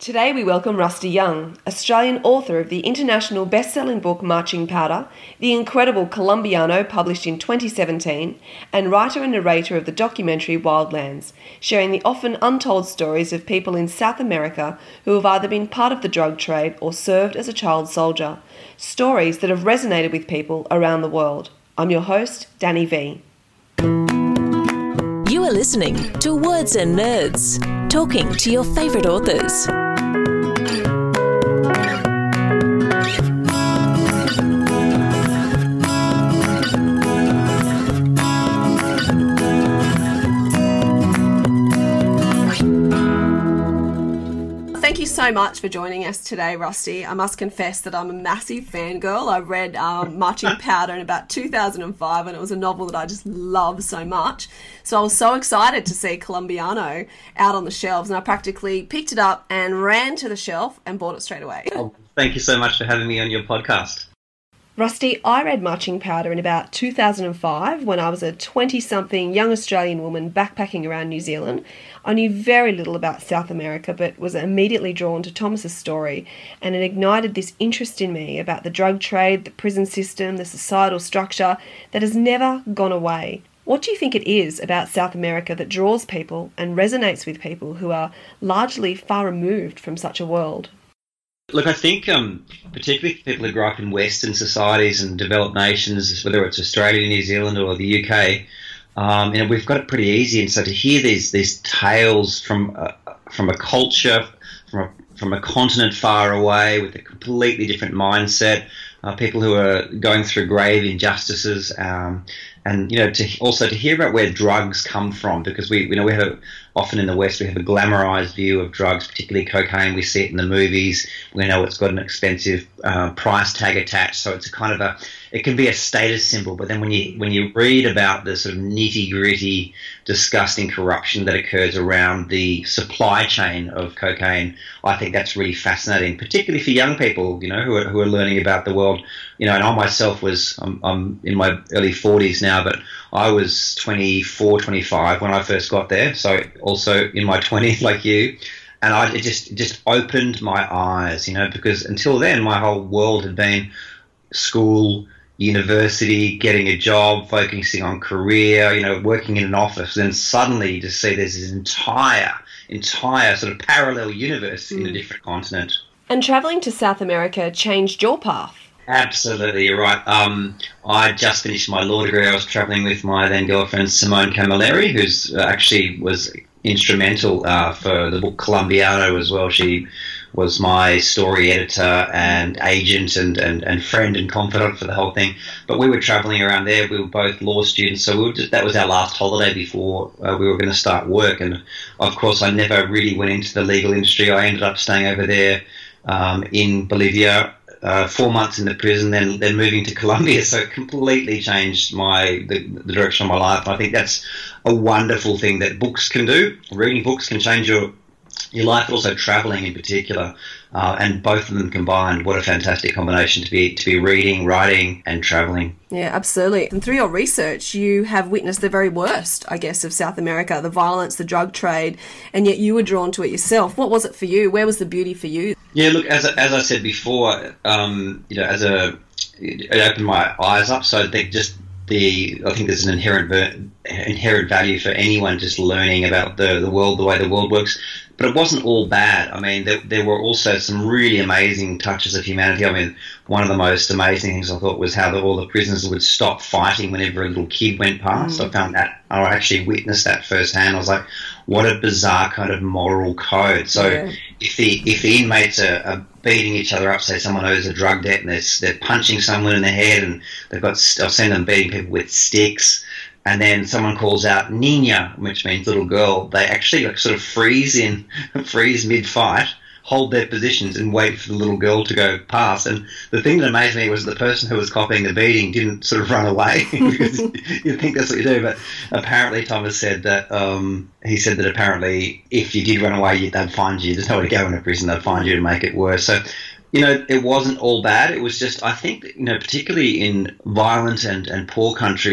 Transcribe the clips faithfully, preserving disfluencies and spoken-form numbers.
Today we welcome Rusty Young, Australian author of the international best-selling book Marching Powder, the incredible Colombiano published in twenty seventeen, and writer and narrator of the documentary Wildlands, sharing the often untold stories of people in South America who have either been part of the drug trade or served as a child soldier. Stories that have resonated with people around the world. I'm your host, Danny V. You are listening to Words and Nerds, talking to your favourite authors. Thank you so much for joining us today, Rusty. I must confess that I'm a massive fangirl. I read um, Marching Powder in about two thousand five, and it was a novel that I just love so much. So I was so excited to see Colombiano out on the shelves, and I practically picked it up and ran to the shelf and bought it straight away. Oh, thank you so much for having me on your podcast. Rusty, I read Marching Powder in about two thousand five when I was a twenty-something young Australian woman backpacking around New Zealand. I knew very little about South America, but was immediately drawn to Thomas's story, and it ignited this interest in me about the drug trade, the prison system, the societal structure that has never gone away. What do you think it is about South America that draws people and resonates with people who are largely far removed from such a world? Look, I think um, particularly for people who grew up in Western societies and developed nations, whether it's Australia, New Zealand or the U K, um, you know, we've got it pretty easy. And so to hear these these tales from uh, from a culture, from a, from a continent far away with a completely different mindset, uh, people who are going through grave injustices, um, and you know, to also to hear about where drugs come from, because we you know we have a, often in the West we have a glamorized view of drugs, particularly cocaine. We see it in the movies. We know it's got an expensive uh, price tag attached, so it's a kind of a it can be a status symbol. But then when you when you read about the sort of nitty gritty, disgusting corruption that occurs around the supply chain of cocaine, I think that's really fascinating, particularly for young people, you know, who are who are learning about the world. You know, and I myself was I'm, I'm in my early forties now, but I was twenty-four, twenty-five when I first got there, so also in my twenties like you, and I it just it just opened my eyes, you know, because until then my whole world had been school, university, getting a job, focusing on career, you know, working in an office. Then suddenly you just see there's this entire, entire sort of parallel universe mm. in a different continent. And travelling to South America changed your path. Absolutely, you're right. Um, I just finished my law degree. I was travelling with my then girlfriend Simone Camilleri, who's uh, actually was instrumental uh, for the book Colombiano as well. She was my story editor and agent and, and, and friend and confidant for the whole thing. But we were travelling around there. We were both law students, so we were just, that was our last holiday before uh, we were going to start work. And of course, I never really went into the legal industry. I ended up staying over there um, in Bolivia. Uh, four months in the prison, then then moving to Colombia, so it completely changed my the, the direction of my life. I think that's a wonderful thing that books can do. Reading books can change your your life, but also travelling in particular, uh, and both of them combined. What a fantastic combination to be to be reading, writing, and travelling. Yeah, absolutely. And through your research, you have witnessed the very worst, I guess, of South America, the violence, the drug trade, and yet you were drawn to it yourself. What was it for you? Where was the beauty for you? Yeah, look, as I, as I said before, um, you know, as a it opened my eyes up. So they just the I think there's an inherent inherent value for anyone just learning about the the world, the way the world works. But it wasn't all bad. I mean, there, there were also some really amazing touches of humanity. I mean, one of the most amazing things I thought was how the, all the prisoners would stop fighting whenever a little kid went past. Mm. I found that, I actually witnessed that firsthand. I was like, what a bizarre kind of moral code. So yeah. if the if the inmates are, are beating each other up, say someone owes a drug debt and they're, they're punching someone in the head, and they've got, I've seen them beating people with sticks, and then someone calls out "niña," which means little girl, they actually like sort of freeze in, freeze mid-fight, hold their positions and wait for the little girl to go past. And the thing that amazed me was the person who was copying the beating didn't sort of run away, because you'd think that's what you do. But apparently Thomas said that, um, he said that apparently if you did run away, they'd find you. There's nowhere to go in a prison. They'd find you to make it worse. So, you know, it wasn't all bad. It was just, I think, you know, particularly in violent and, and poor countries,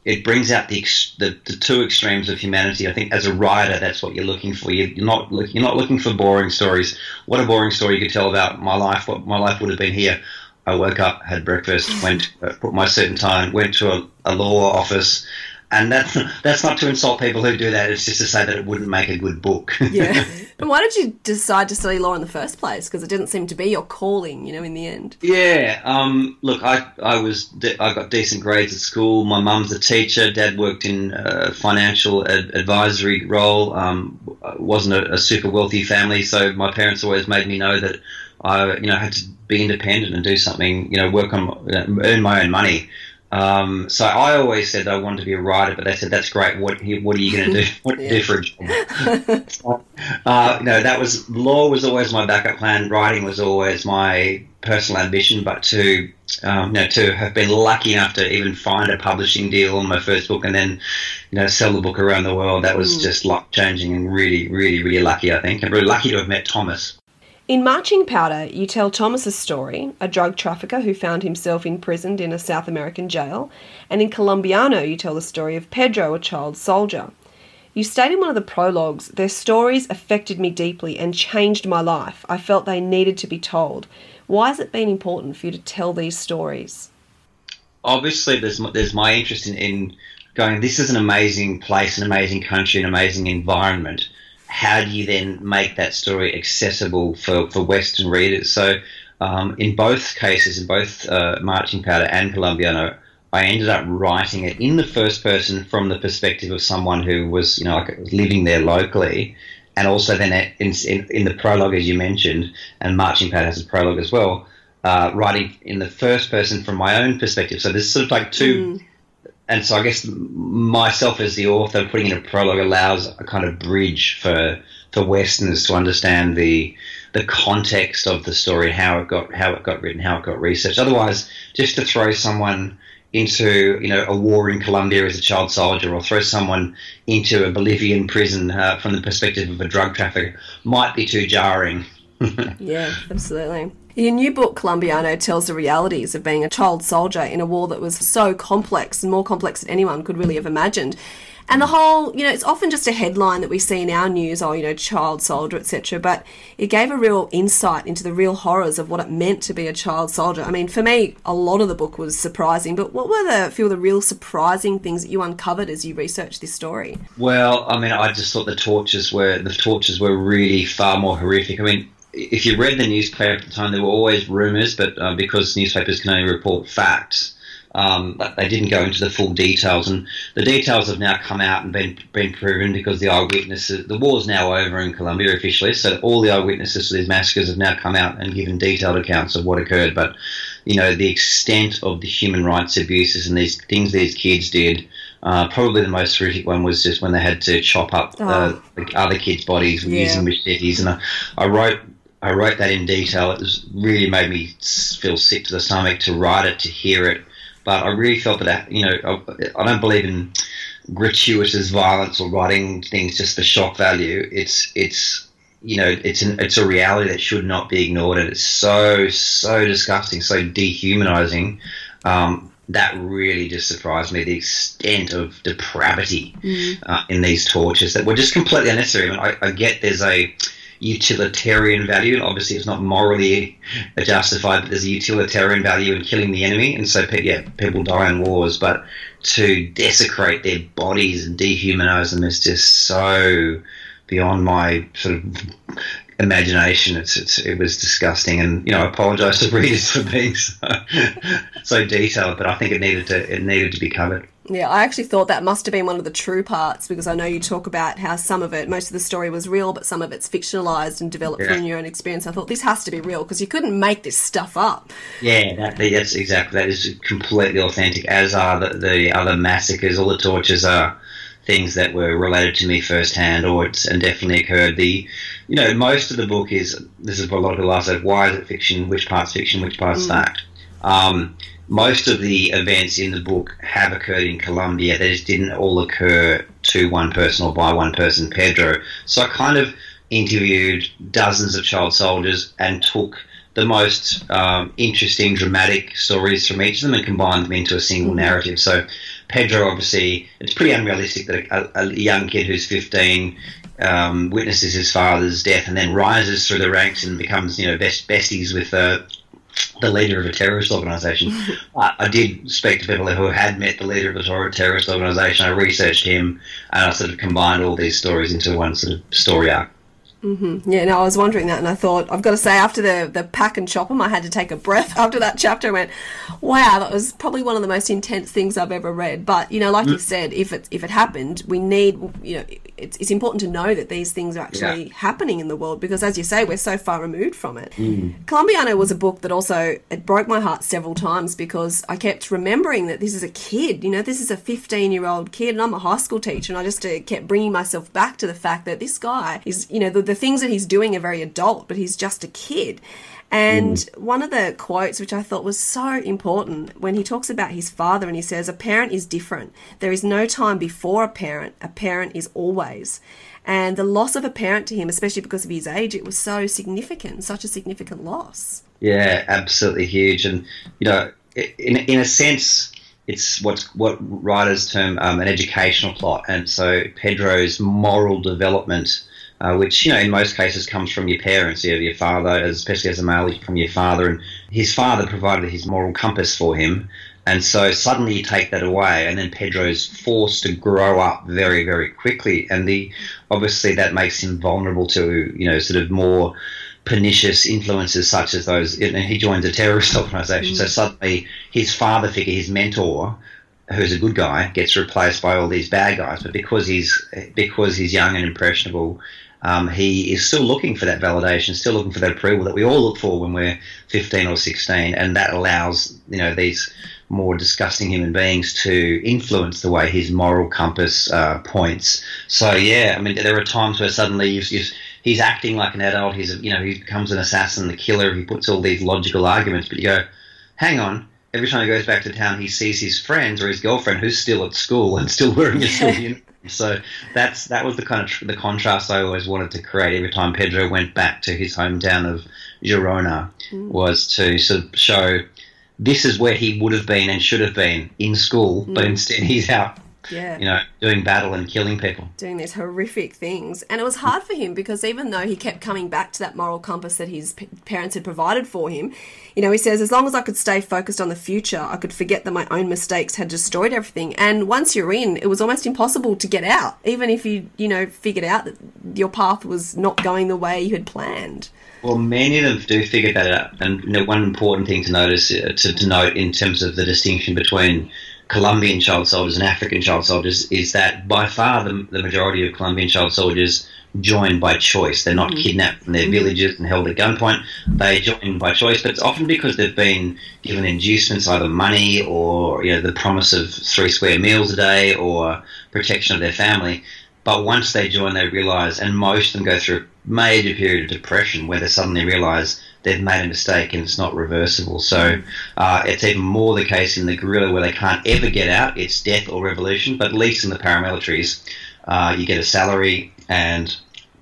it brings out the, ex- the the two extremes of humanity. I think as a writer, that's what you're looking for. You're not look, you're not looking for boring stories. What a boring story you could tell about my life. What my life would have been here. I woke up, had breakfast, went, uh, put my suit and tie, went to a, a law office. And that's, that's not to insult people who do that. It's just to say that it wouldn't make a good book. Yeah. And why did you decide to study law in the first place? Because it didn't seem to be your calling, you know, in the end. Yeah. Um, look, I I was I got decent grades at school. My mum's a teacher. Dad worked in a financial ad- advisory role. Um, wasn't a, a super wealthy family, so my parents always made me know that I, you know, had to be independent and do something, you know, work on, you know, earn my own money. Um, so I always said I wanted to be a writer, but they said, that's great. What what are you going to do? What do you do for a job? so, uh, you know, that was, law was always my backup plan. Writing was always my personal ambition, but to, um, you know, to have been lucky enough to even find a publishing deal on my first book and then, you know, sell the book around the world, that was mm. just life changing and really, really, really lucky, I think. And really lucky to have met Thomas. In Marching Powder, you tell Thomas's story, a drug trafficker who found himself imprisoned in a South American jail, and in Colombiano, you tell the story of Pedro, a child soldier. You state in one of the prologues, their stories affected me deeply and changed my life. I felt they needed to be told. Why has it been important for you to tell these stories? Obviously, there's there's my interest in, in going, this is an amazing place, an amazing country, an amazing environment. How do you then make that story accessible for, for Western readers? So um, in both cases, in both uh, Marching Powder and Colombiano, I ended up writing it in the first person from the perspective of someone who was, you know, like living there locally. And also then in, in, in the prologue, as you mentioned, and Marching Powder has a prologue as well, uh, writing in the first person from my own perspective. So there's sort of like two... Mm. And so I guess myself as the author putting in a prologue allows a kind of bridge for for Westerners to understand the the context of the story, how it got how it got written, how it got researched. Otherwise, just to throw someone into, you know, a war in Colombia as a child soldier, or throw someone into a Bolivian prison uh, from the perspective of a drug trafficker might be too jarring. Yeah, absolutely. Your new book, Colombiano, tells the realities of being a child soldier in a war that was so complex, and more complex than anyone could really have imagined. And the whole, you know, it's often just a headline that we see in our news, oh, you know, child soldier, et cetera. But it gave a real insight into the real horrors of what it meant to be a child soldier. I mean, for me, a lot of the book was surprising. But what were the few of the real surprising things that you uncovered as you researched this story? Well, I mean, I just thought the tortures were the tortures were really far more horrific. I mean, if you read the newspaper at the time, there were always rumours, but uh, because newspapers can only report facts, um, they didn't go into the full details. And the details have now come out and been been proven because the eyewitnesses, the war's now over in Colombia officially, so all the eyewitnesses to these massacres have now come out and given detailed accounts of what occurred. But, you know, the extent of the human rights abuses and these things these kids did, Uh, probably the most horrific one was just when they had to chop up oh. uh, the other kids' bodies yeah. using machetes. And I, I wrote I wrote that in detail. It was, really made me feel sick to the stomach to write it, to hear it. But I really felt that, you know, I, I don't believe in gratuitous violence or writing things just for shock value. It's it's you know it's an, it's a reality that should not be ignored, and it's so so disgusting, so dehumanizing. Um, That really just surprised me, the extent of depravity mm. uh, in these tortures that were just completely unnecessary. I mean, I, I get there's a utilitarian value, and obviously it's not morally justified, but there's a utilitarian value in killing the enemy, and so, yeah, people die in wars, but to desecrate their bodies and dehumanize them is just so beyond my sort of imagination. It's, it's it was disgusting, and, you know, I apologise to readers for being so, so detailed, but I think it needed to it needed to be covered. Yeah, I actually thought that must have been one of the true parts, because I know you talk about how some of it, most of the story was real, but some of it's fictionalised and developed yeah. from your own experience. I thought this has to be real, because you couldn't make this stuff up. Yeah, that, that's exactly, that is completely authentic, as are the, the other massacres. All the tortures are things that were related to me firsthand, or it's and definitely occurred. The, you know, most of the book is, this is what a lot of people ask, like, why is it fiction, which part's fiction, which part's mm. fact? Um, most of the events in the book have occurred in Colombia. They just didn't all occur to one person or by one person, Pedro. So I kind of interviewed dozens of child soldiers and took the most um, interesting, dramatic stories from each of them and combined them into a single narrative. So Pedro, obviously, it's pretty unrealistic that a, a young kid who's fifteen um, witnesses his father's death and then rises through the ranks and becomes, you know, best besties with uh, the leader of a terrorist organisation. I, I did speak to people who had met the leader of a terrorist organisation. I researched him, and I sort of combined all these stories into one sort of story arc. Mm-hmm. Yeah, no, I was wondering that, and I thought, I've got to say, after the, the pack and chop 'em, I had to take a breath after that chapter. I went, wow, that was probably one of the most intense things I've ever read. But, you know, like mm. you said, if it, if it happened, we need, you know, it's, it's important to know that these things are actually yeah. happening in the world, because, as you say, we're so far removed from it. Mm. Colombiana was a book that also, it broke my heart several times, because I kept remembering that this is a kid, you know, this is a fifteen-year-old kid, and I'm a high school teacher, and I just uh, kept bringing myself back to the fact that this guy is, you know, the, the things that he's doing are very adult, but he's just a kid. And mm. one of the quotes which I thought was so important, when he talks about his father, and he says, a parent is different. There is no time before a parent. A parent is always. And the loss of a parent to him, especially because of his age, it was so significant, such a significant loss. Yeah, absolutely huge. And, you know, in, in a sense, it's what's what writers term um, an educational plot. And so Pedro's moral development, Uh, which, you know, in most cases comes from your parents, you know, your father, especially as a male, from your father. And his father provided his moral compass for him. And so suddenly you take that away, and then Pedro's forced to grow up very, very quickly. And the obviously that makes him vulnerable to, you know, sort of more pernicious influences such as those. And he joins a terrorist organisation. Mm. So suddenly his father figure, his mentor, who's a good guy, gets replaced by all these bad guys. But because he's because he's young and impressionable, Um, he is still looking for that validation, still looking for that approval that we all look for when we're fifteen or sixteen, and that allows, you know, these more disgusting human beings to influence the way his moral compass uh, points. So yeah, I mean, there are times where suddenly he's, he's, he's acting like an adult. He's, you know, he becomes an assassin, the killer. He puts all these logical arguments, but you go, hang on. Every time he goes back to town, he sees his friends or his girlfriend who's still at school and still wearing a school uniform. So that's that was the kind of tr- the contrast I always wanted to create every time Pedro went back to his hometown of Girona, mm. was to sort of show this is where he would have been and should have been in school, mm. but instead he's out, yeah. you know, doing battle and killing people. Doing these horrific things. And it was hard for him, because even though he kept coming back to that moral compass that his p- parents had provided for him, you know, he says, as long as I could stay focused on the future, I could forget that my own mistakes had destroyed everything. And once you're in, it was almost impossible to get out, even if you, you know, figured out that your path was not going the way you had planned. Well, many of them do figure that out. And, you know, one important thing to notice, uh, to, to note in terms of the distinction between Colombian child soldiers and African child soldiers, is that by far the, the majority of Colombian child soldiers join by choice. They're not mm-hmm. kidnapped from their mm-hmm. villages and held at gunpoint. They join by choice, but it's often because they've been given inducements, either money or, you know, the promise of three square meals a day or protection of their family. But once they join, they realise, and most of them go through a major period of depression where they suddenly realise they've made a mistake and it's not reversible. So uh, it's even more the case in the guerrilla, where they can't ever get out. It's death or revolution. But at least in the paramilitaries, uh, you get a salary, and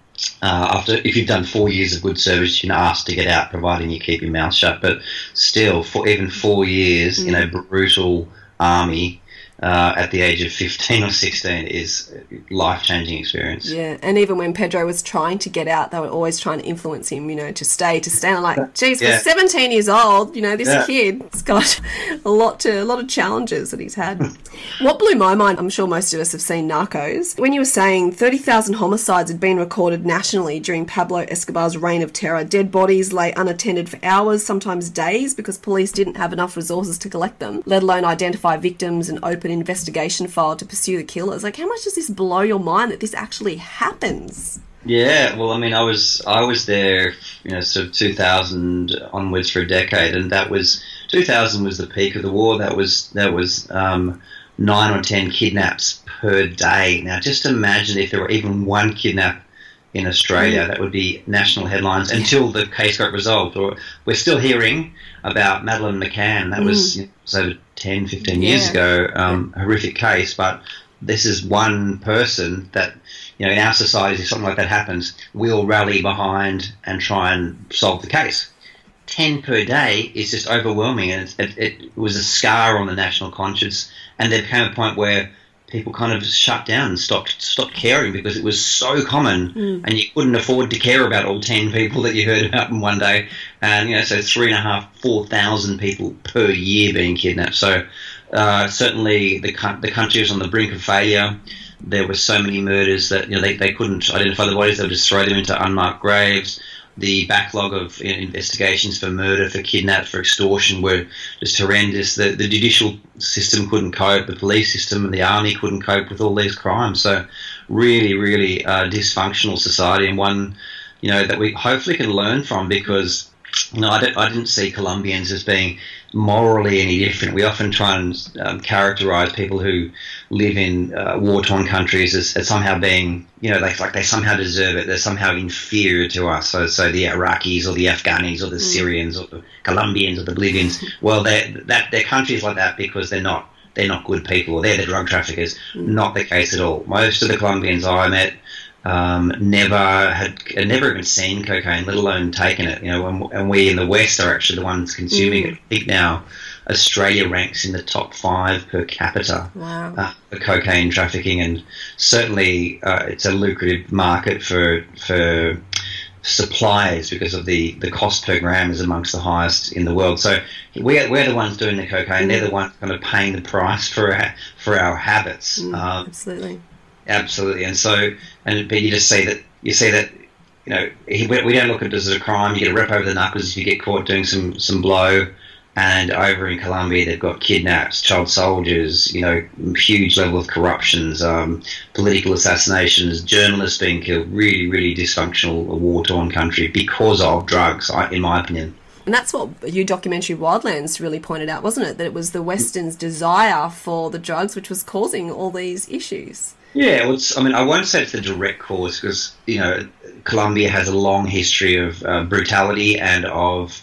uh, after if you've done four years of good service, you're asked to get out, providing you keep your mouth shut. But still, for even four years mm. in a brutal army, Uh, at the age of fifteen or sixteen, is a life-changing experience. Yeah, and even when Pedro was trying to get out, they were always trying to influence him, you know, to stay, to stay. I'm like, geez, yeah. for seventeen years old, you know, this yeah. kid's got a lot to a lot of challenges that he's had. What blew my mind, I'm sure most of us have seen Narcos, when you were saying thirty thousand homicides had been recorded nationally during Pablo Escobar's reign of terror. Dead bodies lay unattended for hours, sometimes days, because police didn't have enough resources to collect them, let alone identify victims and open investigation file to pursue the killers. Like, how much does this blow your mind that this actually happens? Yeah, well, I mean, I was I was there, you know, sort of two thousand onwards for a decade, and that was two thousand was the peak of the war. That was that was um, nine or ten kidnaps per day. Now, just imagine if there were even one kidnap in Australia, that would be national headlines until the case got resolved. Or we're still hearing about Madeleine McCann. That was, you know, was over ten, fifteen years yeah. ago, um, a horrific case. But this is one person that, you know, in our society, if something like that happens, we'll rally behind and try and solve the case. ten per day is just overwhelming, and it, it, it was a scar on the national conscience. And there came a point where people kind of shut down and stopped stopped caring because it was so common, mm. and you couldn't afford to care about all ten people that you heard about in one day. And you know, so three and a half, four thousand people per year being kidnapped. So uh, certainly the the country was on the brink of failure. There were so many murders that you know they, they couldn't identify the bodies; they would just throw them into unmarked graves. The backlog of you know, investigations for murder, for kidnap, for extortion were just horrendous. The, the judicial system couldn't cope. The police system and the army couldn't cope with all these crimes. So really, really uh, dysfunctional society, and one you know that we hopefully can learn from, because you know I, don't, I didn't see Colombians as being morally any different. We often try and um, characterise people who live in uh, war-torn countries as, as somehow being, you know, like, like they somehow deserve it. They're somehow inferior to us. So, so the Iraqis or the Afghanis or the mm. Syrians or the Colombians or the Bolivians, well, they're, that, they're countries like that because they're not they're not good people, or they're the drug traffickers. Mm. Not the case at all. Most of the Colombians I met um, never had, had never even seen cocaine, let alone taken it. You know, and, and we in the West are actually the ones consuming mm. it. I think now Australia ranks in the top five per capita wow. uh, for cocaine trafficking, and certainly uh, it's a lucrative market for for suppliers because of the, the cost per gram is amongst the highest in the world. So we're, we're the ones doing the cocaine. Mm. They're the ones kind of paying the price for our, for our habits. Mm, um, absolutely. Absolutely. And so, and but you just see that, you see that, you know, he, we don't look at it as a crime. You get a rep over the knuckles if you get caught doing some, some blow. And over in Colombia, they've got kidnaps, child soldiers, you know, huge level of corruptions, um, political assassinations, journalists being killed. Really, really dysfunctional, war-torn country because of drugs, in my opinion. And that's what your documentary Wildlands really pointed out, wasn't it? That it was the Western's desire for the drugs which was causing all these issues. Yeah, well, it's, I mean, I won't say it's the direct cause because, you know, Colombia has a long history of uh, brutality and of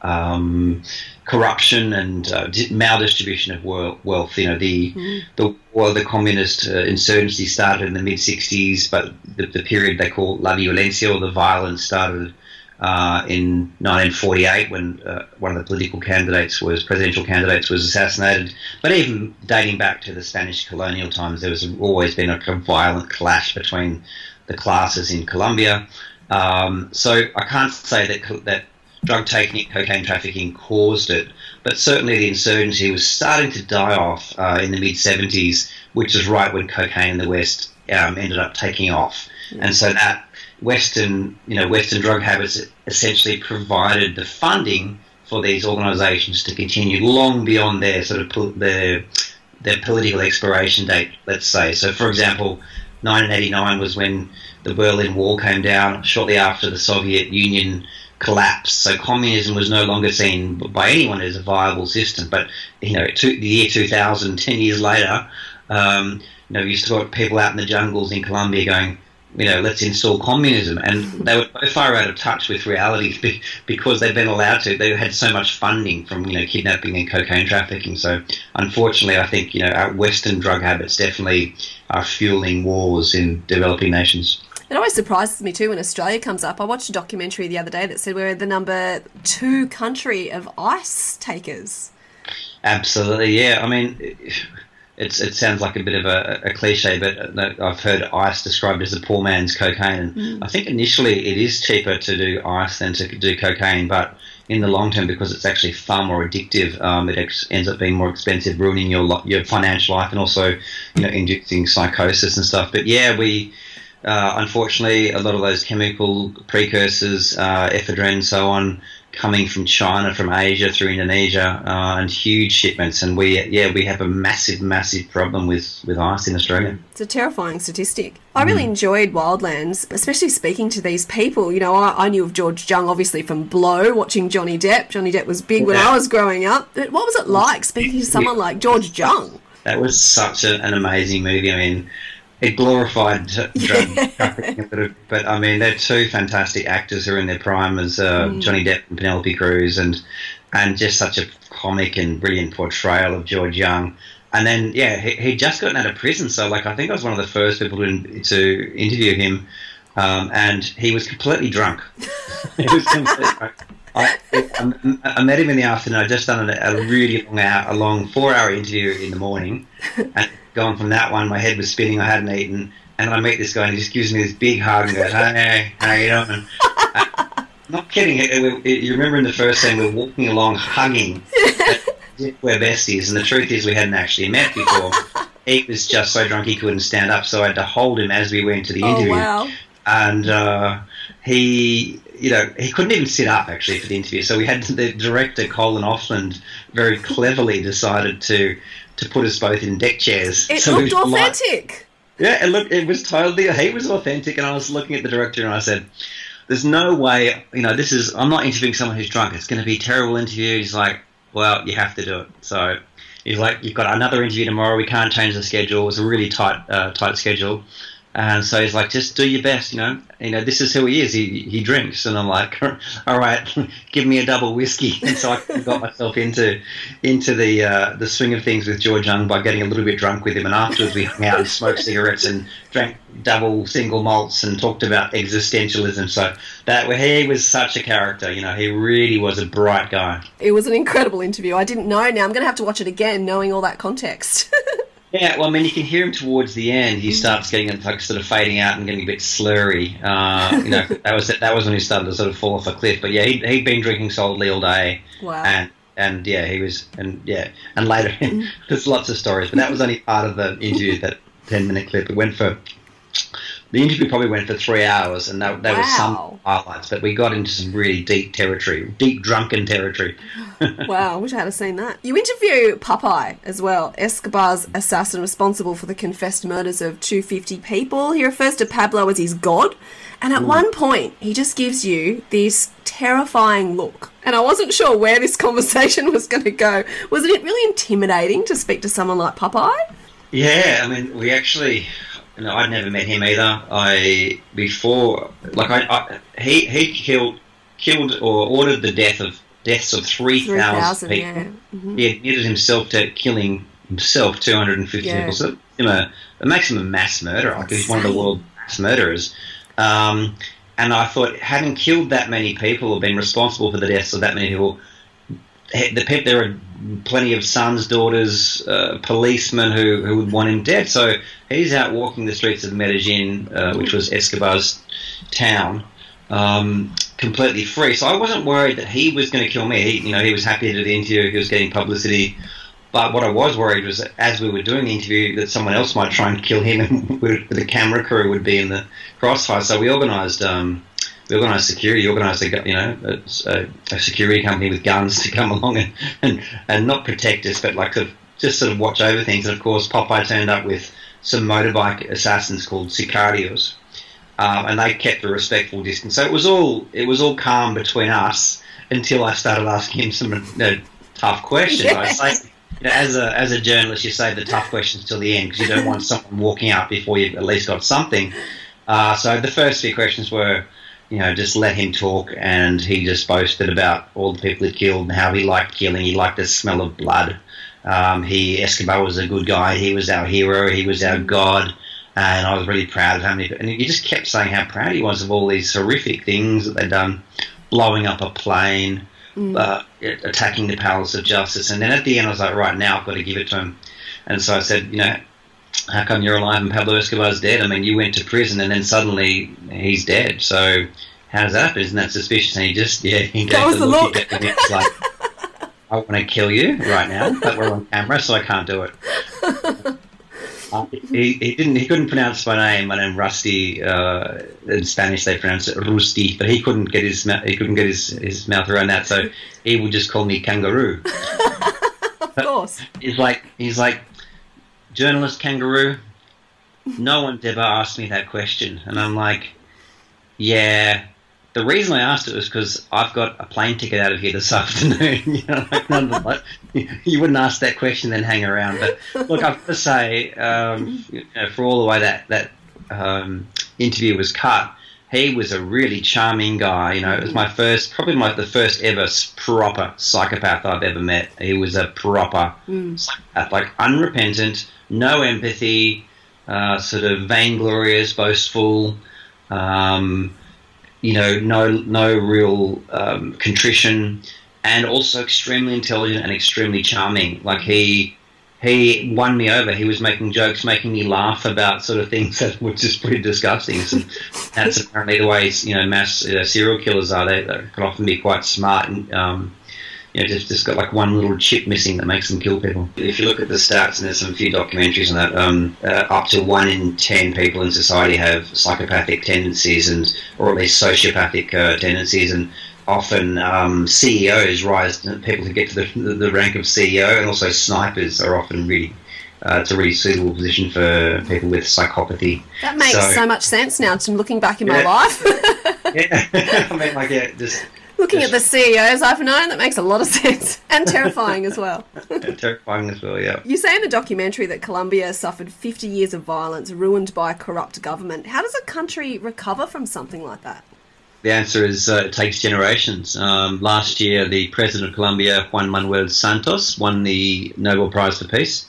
um, corruption and uh, maldistribution of wealth. You know, the mm. the well, the communist uh, insurgency started in the mid sixties, but the, the period they call La Violencia, or the violence, started uh, in nineteen forty-eight when uh, one of the political candidates was presidential candidates was assassinated. But even dating back to the Spanish colonial times, there was always been a, a violent clash between the classes in Colombia. Um, so I can't say that that. drug taking, cocaine trafficking caused it, but certainly the insurgency was starting to die off uh, in the mid seventies, which is right when cocaine in the West um, ended up taking off. Mm. And so that Western, you know, Western drug habits essentially provided the funding for these organisations to continue long beyond their sort of po- their their political expiration date, let's say. So, for example, nineteen eighty-nine was when the Berlin Wall came down, shortly after the Soviet Union collapsed. So communism was no longer seen by anyone as a viable system. But, you know, to, the year two thousand, ten years later, um, you know, you used to got people out in the jungles in Colombia going, you know, let's install communism. And they were so far out of touch with reality because they'd been allowed to. They had so much funding from, you know, kidnapping and cocaine trafficking. So, unfortunately, I think, you know, our Western drug habits definitely are fueling wars in developing nations. It always surprises me too when Australia comes up. I watched a documentary the other day that said we're the number two country of ice takers. Absolutely, yeah. I mean, it's it sounds like a bit of a, a cliche, but I've heard ice described as a poor man's cocaine. And mm. I think initially it is cheaper to do ice than to do cocaine, but in the long term, because it's actually far more addictive, um, it ex- ends up being more expensive, ruining your lo- your financial life, and also, you know, inducing psychosis and stuff. But yeah, we. Uh, unfortunately, a lot of those chemical precursors, uh, ephedrine, so on, coming from China, from Asia, through Indonesia, uh, and huge shipments. And we, yeah, we have a massive, massive problem with, with ice in Australia. It's a terrifying statistic. I really mm. enjoyed Wildlands, especially speaking to these people. You know, I, I knew of George Jung, obviously, from Blow, watching Johnny Depp. Johnny Depp was big yeah. when I was growing up. But what was it like speaking to someone like George Jung? That was such a, an amazing movie. I mean, it glorified drug trafficking a bit, but I mean, they're two fantastic actors who are in their prime as uh, mm. Johnny Depp and Penelope Cruz, and and just such a comic and brilliant portrayal of George Jung. And then, yeah, he he'd just gotten out of prison, so like I think I was one of the first people to, to interview him, um, and he was completely drunk. He was completely drunk. I, I, I met him in the afternoon. I'd just done a, a really long hour, a long four-hour interview in the morning, and gone from that one. My head was spinning. I hadn't eaten, and I meet this guy, and he just gives me this big hug and goes, "Hey, how you doing?" uh, not kidding. It, it, it, you remember in the first scene, we were walking along, hugging. We're besties, and the truth is, we hadn't actually met before. He was just so drunk he couldn't stand up, so I had to hold him as we went to the interview. Oh, wow. And uh, he, you know, he couldn't even sit up actually for the interview. So we had the director Colin Offland very cleverly decided to to put us both in deck chairs. It so looked it authentic. Like, yeah, it looked. It was totally. He was authentic, and I was looking at the director and I said, "There's no way. You know, this is. I'm not interviewing someone who's drunk. It's going to be a terrible interview." He's like, "Well, you have to do it." So he's like, "You've got another interview tomorrow. We can't change the schedule. It was a really tight, uh, tight schedule." And so he's like, just do your best, you know. You know, this is who he is. He he drinks, and I'm like, all right, give me a double whiskey. And so I got myself into into the uh, the swing of things with George Young by getting a little bit drunk with him. And afterwards, we hung out and smoked cigarettes and drank double single malts and talked about existentialism. So that he was such a character, you know. He really was a bright guy. It was an incredible interview. I didn't know. Now I'm going to have to watch it again, knowing all that context. Yeah, well, I mean, you can hear him towards the end. He starts getting like sort of fading out and getting a bit slurry. Uh, you know, that was that was when he started to sort of fall off a cliff. But yeah, he he'd been drinking solidly all day. Wow. And and yeah, he was and yeah, and later there's lots of stories, but that was only part of the interview. That ten minute clip. It went for the interview probably went for three hours, and that there wow. was some highlights, but we got into some really deep territory, deep drunken territory. Wow, I wish I had seen that. You interview Popeye as well, Escobar's assassin responsible for the confessed murders of two hundred fifty people. He refers to Pablo as his god, and at mm. one point he just gives you this terrifying look. And I wasn't sure where this conversation was going to go. Was it really intimidating to speak to someone like Popeye? Yeah, I mean, we actually... No, I'd never met him either. I before, like I, I he he killed killed or ordered the death of deaths of three thousand people. Yeah. Mm-hmm. He admitted himself to killing himself two hundred and fifty yeah. people. So him a, it makes him a mass murderer. Like he's one of the world's mass murderers. Um, and I thought, having killed that many people or been responsible for the deaths of that many people, the people, there are plenty of sons, daughters, uh, policemen who, who would want him dead. So he's out walking the streets of Medellin, uh, which was Escobar's town, um, completely free. So I wasn't worried that he was going to kill me. He, you know, he was happy to do the interview. He was getting publicity. But what I was worried was that as we were doing the interview, that someone else might try and kill him, and the camera crew would be in the crossfire. So we organised. Um, We organised security, organised a, you know, a, a security company with guns to come along and, and, and not protect us, but like to just sort of watch over things. And of course, Popeye turned up with some motorbike assassins called sicarios, um, and they kept a respectful distance. So it was all it was all calm between us until I started asking him some you know, tough questions. Yeah. I say, you know, as a as a journalist, you save the tough questions till the end because you don't want someone walking out before you've at least got something. Uh, so the first few questions were, you know, just let him talk, and he just boasted about all the people he killed and how he liked killing. He liked the smell of blood. Um, he Escobar was a good guy. He was our hero. He was our god, and I was really proud of him. And he just kept saying how proud he was of all these horrific things that they'd done, blowing up a plane, mm. uh, attacking the Palace of Justice. And then at the end, I was like, right, now I've got to give it to him. And so I said, you know, how come you're alive and Pablo Escobar's dead? I mean, you went to prison and then suddenly he's dead. So how does that happen? Isn't that suspicious? And he just, yeah, he that was the look. look. And it's like, I want to kill you right now, but we're on camera, so I can't do it. uh, he, he didn't. He couldn't pronounce my name. My name Rusty. Uh, in Spanish, they pronounce it Rusty, but he couldn't get his he couldn't get his, his mouth around that. So he would just call me Kangaroo. Of course. He's like he's like. Journalist Kangaroo, no one's ever asked me that question. And I'm like, yeah, the reason I asked it was because I've got a plane ticket out of here this afternoon. You know, like, none of like, you wouldn't ask that question then hang around. But look, I've got to say, um, you know, for all the way that, that um, interview was cut, he was a really charming guy. You know, it was my first, probably my the first ever proper psychopath I've ever met. He was a proper mm. psychopath, like unrepentant, no empathy, uh, sort of vainglorious, boastful, um, you know, no no real um, contrition, and also extremely intelligent and extremely charming. Like he he won me over. He was making jokes, making me laugh about sort of things that were just pretty disgusting. So that's apparently the way, you know, mass uh, serial killers are. They, they can often be quite smart and um, you know, just just got like one little chip missing that makes them kill people. If you look at the stats, and there's some few documentaries on that, um, uh, up to one in ten people in society have psychopathic tendencies, and or at least sociopathic uh, tendencies, and often um, C E Os rise, people who get to the, the rank of C E O, and also snipers are often really, uh, it's a really suitable position for people with psychopathy. That makes so, so much sense now, just looking back in yeah. my life. yeah, I mean, like, yeah, just... Looking just, at the C E Os I've known, that makes a lot of sense. And terrifying as well. yeah, terrifying as well, yeah. You say in the documentary that Colombia suffered fifty years of violence ruined by a corrupt government. How does a country recover from something like that? The answer is uh, it takes generations. Um, last year, the president of Colombia, Juan Manuel Santos, won the Nobel Prize for Peace.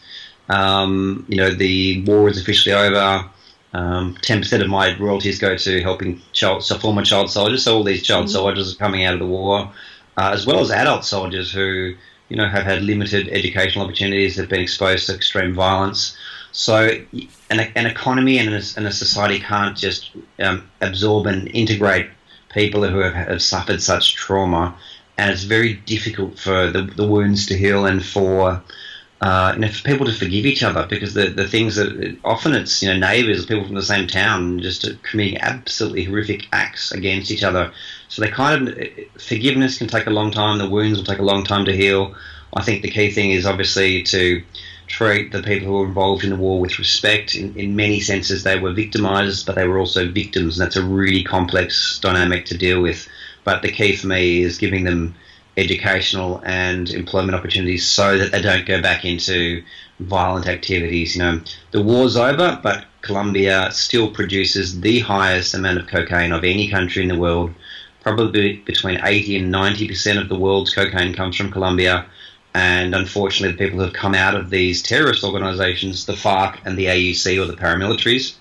Um, you know, the war is officially over. Um, ten percent of my royalties go to helping child, so former child soldiers. So all these child mm-hmm. soldiers are coming out of the war, uh, as well as adult soldiers who, you know, have had limited educational opportunities, have been exposed to extreme violence. So an, an economy and a, and a society can't just um, absorb and integrate people who have, have suffered such trauma, and it's very difficult for the, the wounds to heal, and for uh, you know, for people to forgive each other, because the, the things that often it's, you know, neighbours, people from the same town, just committing absolutely horrific acts against each other. So they kind of, forgiveness can take a long time, the wounds will take a long time to heal. I think the key thing is obviously to treat the people who were involved in the war with respect. In, in many senses, they were victimised, but they were also victims, and that's a really complex dynamic to deal with. But the key for me is giving them educational and employment opportunities so that they don't go back into violent activities. You know, the war's over, but Colombia still produces the highest amount of cocaine of any country in the world. Probably between eighty and ninety percent of the world's cocaine comes from Colombia. And unfortunately, the people who have come out of these terrorist organisations, the FARC and the A U C, or the paramilitaries,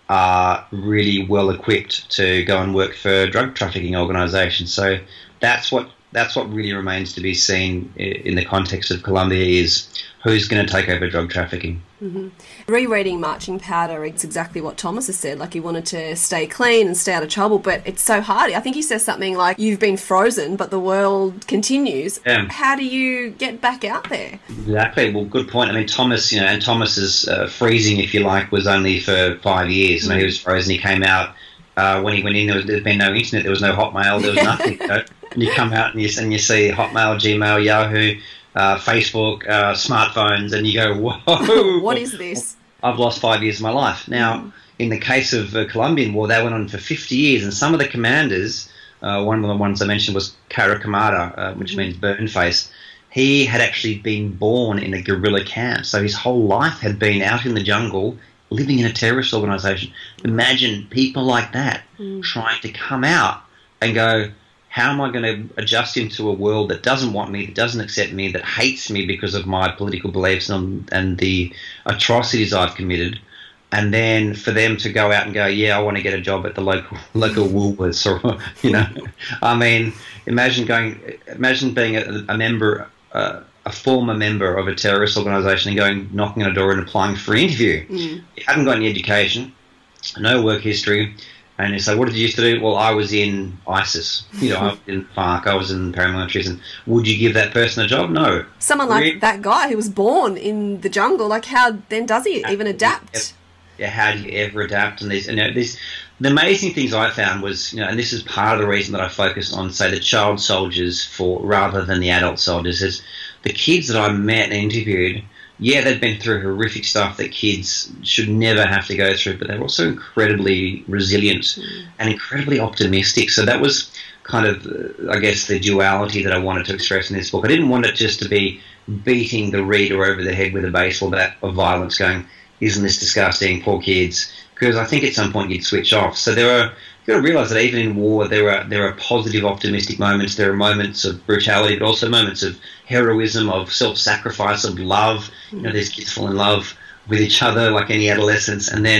are really well equipped to go and work for drug trafficking organisations. So that's what that's what really remains to be seen in the context of Colombia, is who's going to take over drug trafficking. Mm-hmm. Rereading Marching Powder, it's exactly what Thomas has said. Like, he wanted to stay clean and stay out of trouble, but it's so hard. I think he says something like, you've been frozen, but the world continues. Yeah. How do you get back out there? Exactly. Well, good point. I mean, Thomas, you know, and Thomas's uh, freezing, if you like, was only for five years. Mm-hmm. You know, he was frozen. He came out. Uh, when he went in, there was, there's been no internet. There was no Hotmail. There was nothing. You know? And you come out and you, and you see Hotmail, Gmail, Yahoo, uh, Facebook, uh, smartphones, and you go, whoa. What is this? I've lost five years of my life. Now, mm. in the case of the Colombian War, they went on for fifty years, and some of the commanders, uh, one of the ones I mentioned was Cara Quemada, uh, which mm-hmm. means burn face. He had actually been born in a guerrilla camp, so his whole life had been out in the jungle, living in a terrorist organisation. Imagine people like that mm. trying to come out and go, how am I going to adjust into a world that doesn't want me, that doesn't accept me, that hates me because of my political beliefs and, and the atrocities I've committed? And then for them to go out and go, yeah, I want to get a job at the local local Woolworths, or, you know, I mean, imagine going, imagine being a, a member, uh, a former member of a terrorist organisation, and going, knocking on a door and applying for an interview. Mm. You haven't got any education, no work history. And you say, what did you used to do? Well, I was in ISIS. You know, I was in FARC, I was in paramilitaries. And would you give that person a job? No. Someone like really? that guy who was born in the jungle, like, how then does he even adapt? Yeah, how do you ever adapt? And these, you know, these, the amazing things I found was, you know, and this is part of the reason that I focused on, say, the child soldiers for rather than the adult soldiers, is the kids that I met and interviewed. Yeah, they'd been through horrific stuff that kids should never have to go through, but they were also incredibly resilient mm. and incredibly optimistic. So that was kind of, uh, I guess, the duality that I wanted to express in this book. I didn't want it just to be beating the reader over the head with a baseball bat of violence, going, isn't this disgusting, poor kids? Because I think at some point you'd switch off. So there are, you've got to realise that even in war, there are there are positive, optimistic moments. There are moments of brutality, but also moments of heroism, of self-sacrifice, of love. You know, these kids fall in love with each other like any adolescents, and then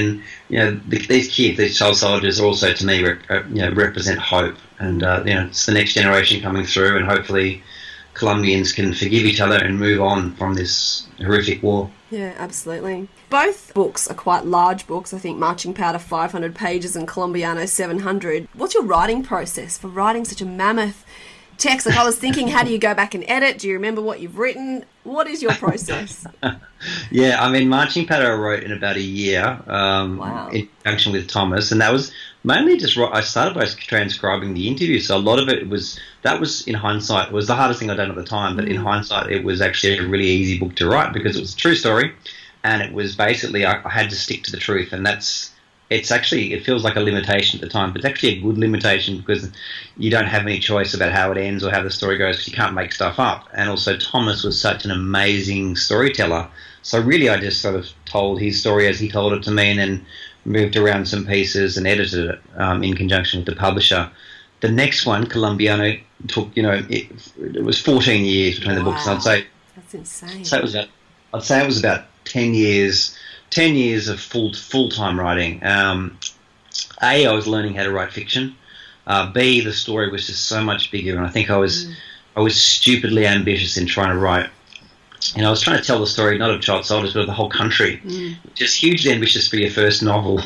you know, the, these kids, these child soldiers, also to me, rep, you know, represent hope, and uh, you know, it's the next generation coming through, and hopefully, Colombians can forgive each other and move on from this horrific war. Yeah, absolutely. Both books are quite large books. I think Marching Powder five hundred pages and Colombiano seven hundred. What's your writing process for writing such a mammoth text? Like, I was thinking, how do you go back and edit? Do you remember what you've written? What is your process? Yeah, I mean, Marching Powder I wrote in about a year, um, wow. in conjunction with Thomas, and that was mainly just, I started by transcribing the interview, so a lot of it was, that was in hindsight, it was the hardest thing I'd done at the time, but mm. in hindsight it was actually a really easy book to write because it was a true story, and it was basically, I, I had to stick to the truth, and that's, it's actually, it feels like a limitation at the time, but it's actually a good limitation because you don't have any choice about how it ends or how the story goes because you can't make stuff up. And also Thomas was such an amazing storyteller. So really I just sort of told his story as he told it to me and then moved around some pieces and edited it um, in conjunction with the publisher. The next one, Colombiano, took, you know, it, it was fourteen years between wow. the books. I'd say, that's insane. So it was about, I'd say it was about ten years ten years of full full-time writing. Um, A, I was learning how to write fiction. Uh, B, the story was just so much bigger, and I think I was mm. I was stupidly ambitious in trying to write. You know, I was trying to tell the story not of child soldiers, but of the whole country. Mm. Just hugely ambitious for your first novel.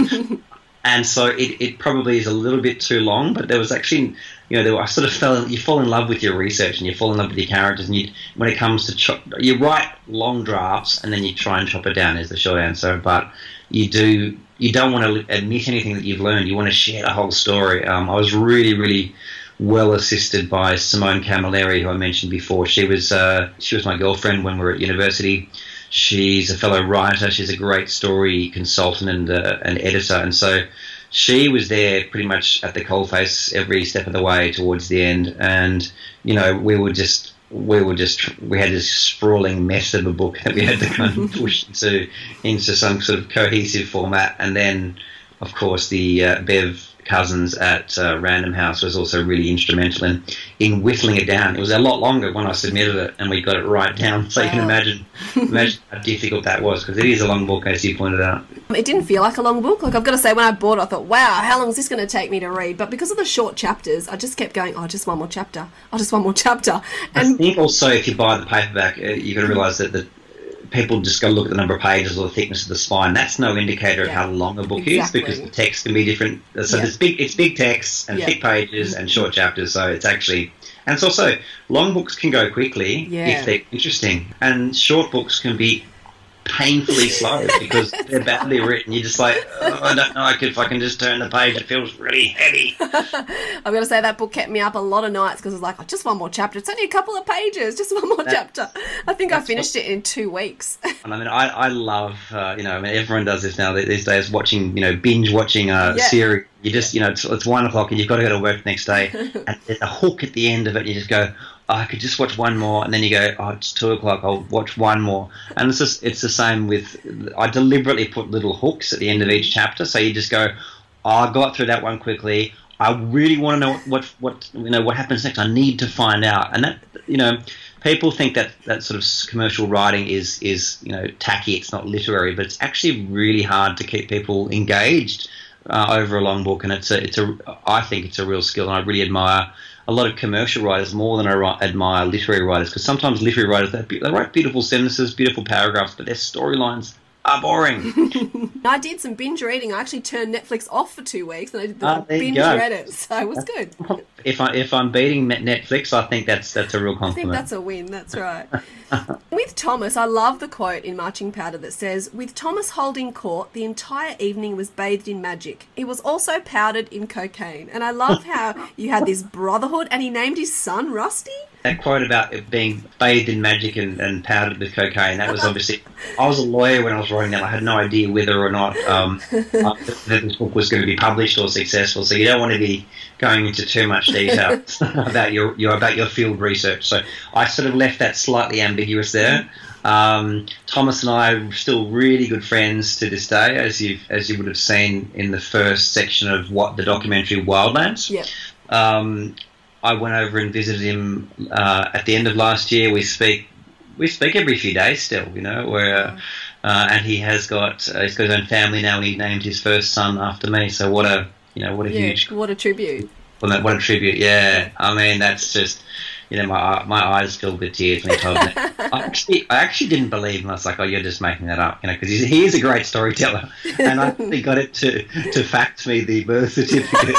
And so it, it probably is a little bit too long, but there was actually, you know, there were, I sort of fell in, you fall in love with your research and you fall in love with your characters, and you, when it comes to chop, you write long drafts and then you try and chop it down is the short answer. But you do you don't want to admit anything that you've learned. You want to share the whole story. Um, I was really really well assisted by Simone Camilleri, who I mentioned before. She was uh, she was my girlfriend when we were at university. She's a fellow writer. She's a great story consultant and uh, an editor, and so she was there pretty much at the coalface every step of the way towards the end. And you know, we were just we were just we had this sprawling mess of a book that we had to kind of push into into some sort of cohesive format. And then, of course, the uh, Bev Cousins at uh, Random House was also really instrumental in, in whittling it down. It was a lot longer when I submitted it, and we got it right down. So wow. You can imagine imagine how difficult that was, because it is a long book, as you pointed out. It didn't feel like a long book. Like, I've got to say, when I bought it, I thought, wow, how long is this going to take me to read? But because of the short chapters, I just kept going, oh, just one more chapter. Oh, just one more chapter. And I think also if you buy the paperback, uh, you've got to realise that the people just go look at the number of pages or the thickness of the spine. That's no indicator yeah. of how long a book exactly. is, because the text can be different. So yeah. it's big, it's big text and yeah. thick pages and short chapters. So it's actually, and it's also long books can go quickly yeah. if they're interesting, and short books can be painfully slow because they're badly written. You're just like, oh, I don't know if I can just turn the page. It feels really heavy. I've got to say, that book kept me up a lot of nights because it was like, oh, just one more chapter. It's only a couple of pages, just one more that's, chapter. I think I finished what, it in two weeks. And I mean, I, I love, uh, you know, I mean, everyone does this now these days, watching, you know, binge watching a yeah. series. You just, you know, it's, it's one o'clock and you've got to go to work the next day, and there's a hook at the end of it, and you just go, oh, I could just watch one more, and then you go, oh, it's two o'clock, I'll watch one more. And it's just, it's the same with, I deliberately put little hooks at the end of each chapter, so you just go, oh, I got through that one quickly, I really want to know what, what, you know, what happens next, I need to find out. And that, you know, people think that that sort of commercial writing is, is, you know, tacky, it's not literary, but it's actually really hard to keep people engaged uh, over a long book, and it's a, it's a, I think it's a real skill, and I really admire a lot of commercial writers more than I admire literary writers, because sometimes literary writers, they write beautiful sentences, beautiful paragraphs, but their storylines are boring. I did some binge reading. I actually turned Netflix off for two weeks and I did the uh, binge read it, so it was good. If, I, if I'm beating Netflix, I think that's that's a real compliment. I think that's a win, that's right. With Thomas, I love the quote in Marching Powder that says, with Thomas holding court, the entire evening was bathed in magic. He was also powdered in cocaine. And I love how you had this brotherhood, and he named his son Rusty. That quote about it being bathed in magic and, and powdered with cocaine, that was obviously, I was a lawyer when I was writing that. I had no idea whether or not um, this book was going to be published or successful, so you don't want to be going into too much detail about your, your about your field research. So I sort of left that slightly ambiguous there. Um, Thomas and I are still really good friends to this day, as you as you would have seen in the first section of what the documentary Wildlands. Yeah. Um, I went over and visited him uh, at the end of last year. We speak we speak every few days still, you know. We're uh, and he has got uh, he's got his own family now. He named his first son after me. So what a you know what a yeah, huge what a tribute. Well, what a tribute! Yeah, I mean that's just you know my my eyes filled with tears when he told me. I actually I actually didn't believe him. I was like, oh, you're just making that up, you know, because he is a great storyteller, and I actually got it to to fax me the birth certificate.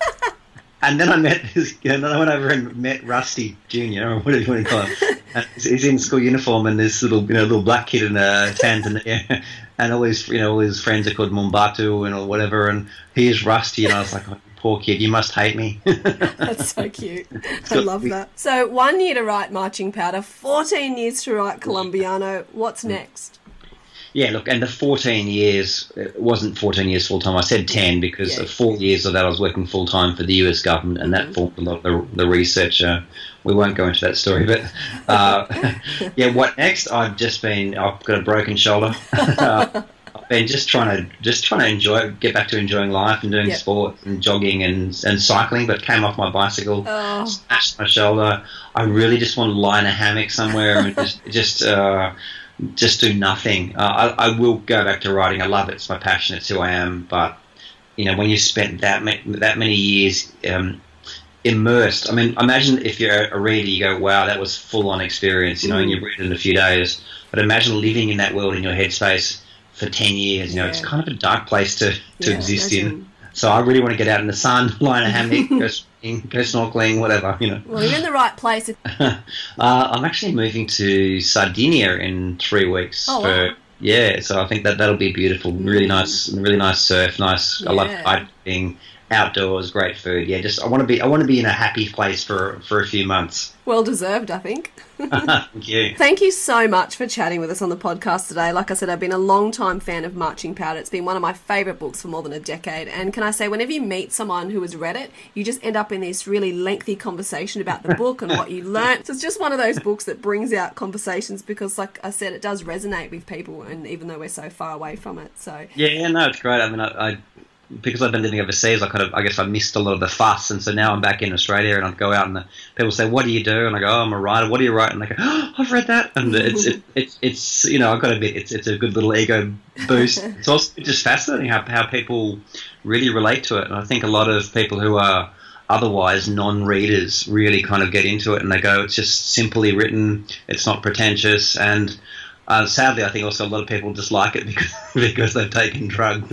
And then I met his, you know, then I went over and met Rusty Junior or whatever you want to call him. And he's in school uniform, and this little, you know, little black kid in uh, Tanzania, and all his, you know, all his friends are called Mumbatu and or whatever, and he's Rusty, and I was like, oh, poor kid, you must hate me. That's so cute. I love that. So one year to write Marching Powder, fourteen years to write Colombiano. What's next? Yeah, look, and the fourteen years, it wasn't fourteen years full-time. I said ten because yeah. four years of that I was working full-time for the U S government, and mm-hmm. that formed a lot of the, the research. Uh, we won't go into that story, but uh, yeah, what next? I've just been, I've got a broken shoulder. uh, I've been just trying to, just trying to enjoy, get back to enjoying life and doing yep. sport and jogging and, and cycling, but came off my bicycle, oh. smashed my shoulder. I really just want to lie in a hammock somewhere and just, just, uh, just do nothing. Uh, I, I will go back to writing. I love it. It's my passion. It's who I am. But, you know, when you spent that ma- that many years um, immersed, I mean, imagine if you're a reader, you go, wow, that was full-on experience, you know, mm. and you read it in a few days. But imagine living in that world in your headspace for ten years. You know, yeah. it's kind of a dark place to, to yeah, exist imagine. in. So I really want to get out in the sun, lie in a hammock, go swimming, go snorkeling, whatever, you know. Well, you're in the right place. uh, I'm actually moving to Sardinia in three weeks. Oh, for, wow. Yeah, so I think that that'll be beautiful. Really nice, really nice surf, nice. Yeah. I love hiking, outdoors, great food. Yeah, just I want to be, I want to be in a happy place for for a few months. Well deserved, I think. Thank you. Thank you so much for chatting with us on the podcast today. Like I said, I've been a long-time fan of Marching Powder. It's been one of my favourite books for more than a decade. And can I say, whenever you meet someone who has read it, you just end up in this really lengthy conversation about the book and what you learnt. So it's just one of those books that brings out conversations because, like I said, it does resonate with people, and even though we're so far away from it. So yeah, yeah, no, it's great. I mean, I... I because I've been living overseas, I kind of, I guess I missed a lot of the fuss, and so now I'm back in Australia, and I go out and the, people say, "What do you do?" And I go, "Oh, I'm a writer." "What do you write?" And they go, "Oh, I've read that." And it's it, it's it's you know, I've got to admit, it's it's a good little ego boost. It's also just fascinating how how people really relate to it, and I think a lot of people who are otherwise non-readers really kind of get into it, and they go, "It's just simply written. It's not pretentious." And uh, sadly, I think also a lot of people just like it because because they've taken drugs.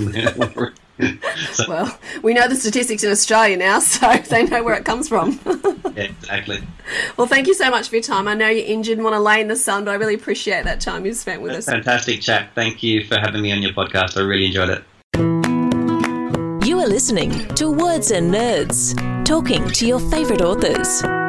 So, well, we know the statistics in Australia now, so they know where it comes from. Yeah, exactly. Well, thank you so much for your time. I know you're injured and want to lay in the sun, but I really appreciate that time you've spent with us. Fantastic chat. Thank you for having me on your podcast. I really enjoyed it. You are listening to Words and Nerds, talking to your favourite authors.